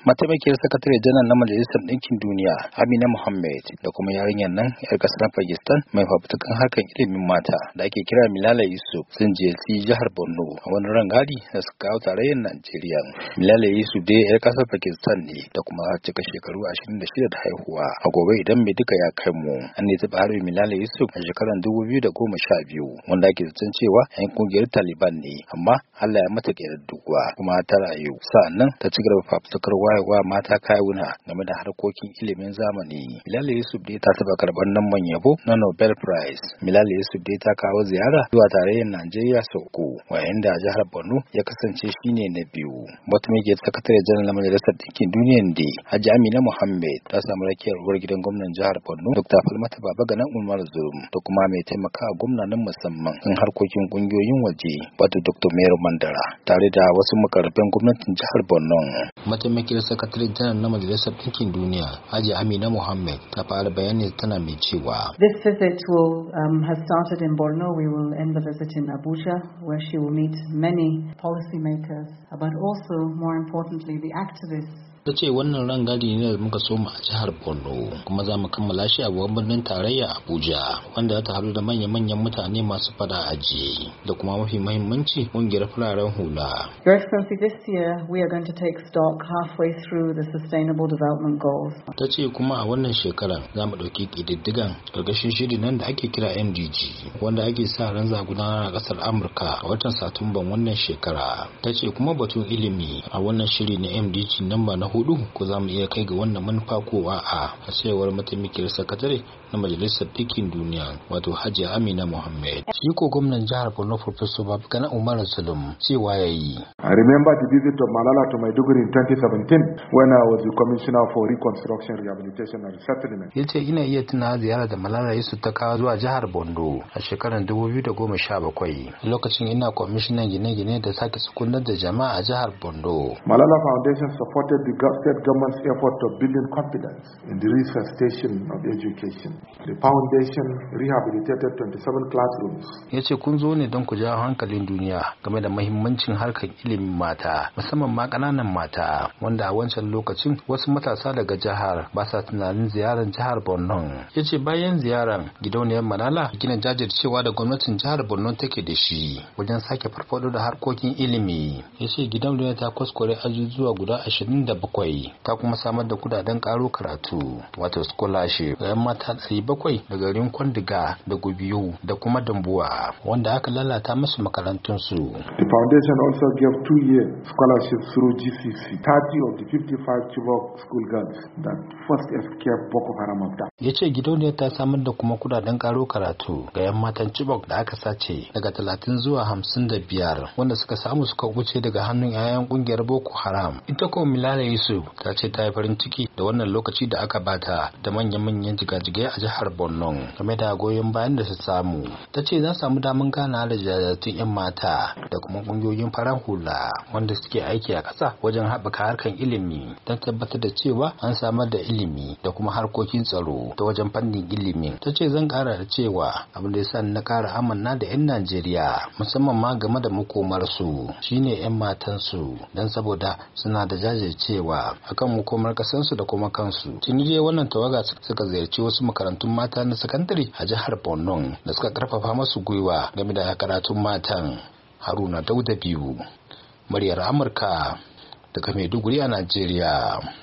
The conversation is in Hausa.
mataimakiyar sakatare janar na majalisar ɗinkin duniya Amina Mohammed da kuma yarinyar nan yar kasar Pakistan mai fafutukan harkar ilimin mata da ake kira Milala Yusuf sun ziyarci jihar Borno a wani rangadi da suka kawo tarayyar Najeriya. Milala Yusuf dai yar kasar Pakistan ne da kuma cika shekaru 26 da haihuwa. A gobe idan mai duka ya kai mu an ne taɓa harbi Milala Yusuf a shekarar 2012 wanda ake zaton cewa yan kungiyar Taliban ne, amma Allah ya mata ƙyar kuma ta rayu. Sa'annan ta ci gaba fafutukar wayewa mata kayuna game da harkokin ilimin zamani. Milala Yusuf dai ta taba karɓar lambar yabo na Nobel Prize. Milala Yusuf dai ta kawo ziyara zuwa tarayyar Najeriya sau uku, wayan da jihar Borno ya kasance shine na biyu. Mataimakiyar sakatare janar na majalisar ɗinkin duniya da Hajji Amina Mohammed ta samu rakiyar uwar gidan gwamnan jihar Borno Dr. Falmata Babagana Umar Zulum da kuma mai taimakawa gwamnatin musamman kan harkokin kungiyoyin waje wato Dr. Mero Mandara tare da wasu makarabin gwamnatin jihar Borno. Mataimakiyar sakatare janar na majalisar ɗinkin duniya Hajji Amina Mohammed ta fara bayani tana mai cewa this visit has started in Borno. We will end the visit in Abuja, where she will meet many policymakers, but also more importantly the activists. Ta ce wannan rangadi ne da muka soma a jihar Borno kuma za mu kammala shi a babban birnin tarayya Abuja, wanda za ta haɗu da manya-manyan mutane masu fada aji da kuma mafi mahimmanci ƙungiyar fararen hula. Your Excellency, this year we are going to take stock halfway through the Sustainable Development Goals. Ta ce kuma a wannan shekarar za mu ɗauki ƙididdigan ƙarƙashin shiri nan da ake kira MDG, wanda ake sa ran za gudanar a ƙasar Amurka a watan Satumban wannan shekara. Ta ce kuma batun ilimi a wannan shiri na MDG namba na hudu ko za mu iya kai ga wannan manufa ko a cewar mataimakiyar sakatare na majalisar ɗinkin duniya wato Hajji Amina Mohammed. Shi ko gwamnan jihar Borno Professor Babagana Umar Zulum cewa yayi. I remember the visit of Malala to Maiduguri in 2017 when I was the Commissioner for Reconstruction, Rehabilitation and Resettlement. Yace ina iya tuna ziyarar da Malala Yusuf ta kawo zuwa jihar Borno a shekarar 2017 lokacin ina kwamishinan gine-gine da sake tsugunar da jama'a a jihar Borno. Malala Foundation supported the state government's effort of building confidence in the resuscitation of education. The foundation rehabilitated 27 classrooms. Ya ce kun zo ne don ku jawo hankalin duniya game da mahimmancin harkar ilimin mata, musamman ma ƙananan mata, wanda a wancan lokacin wasu matasa daga jihar ba sa tunanin ziyarar jihar Borno. Ya ce bayan ziyarar gidauniyar Malala gina jajircewa da gwamnatin jihar Borno take da shi wajen sake farfado da harkokin ilimi. Ya ce gidauniyar ta kwaskware ajujuwa guda 27 ta kuma samar da kudaden karo karatu wato scholarship ga 'yan mata 700 da garin Kwandiga da Gubiyo da kuma Dambuwa wanda aka lalata musu makarantunsu. The foundation also gave 2-year scholarships through GCC 30 of the 55 Chibok school girls that first escaped Boko Haram after. Ya ce gidauniyar ta samar da kuma kudaden karo karatu ga 'yan matan Chibok da aka sace daga 30 zuwa 55 wanda suka samu suka wuce daga hannun 'ya'yan kungiyar Boko Haram. Ita ko Milala Yusuf ta ce ta yi farin ciki da wannan lokaci da aka bata da manyan jigajigai a jihar Borno game da goyon bayan da su samu. Ta ce za samu damar gana da jajatun 'yan mata da kuma kungiyoyin farar hula wanda suke aiki a ƙasa wajen haɓaka harkar ilimi don tabbatar da cewa an samar da ilimi da kuma harkokin tsaro ta wajen fannin ilimin. Ta ce zan ƙara da cewa abin da ya sa na ƙara amanna da 'yan Najeriya musamman ma game da makomarsu shine 'yan matansu don saboda suna da jajircewa akan makomar kasansu da kuma kansu. Tuni dai wannan tawaga suka ziyarci wasu makarantun mata na sakandare a jihar Borno da suka karfafa masu gwiwa game da karatun matan. Haruna Dauda biyu, muryar Amurka daga Maiduguri a Najeriya.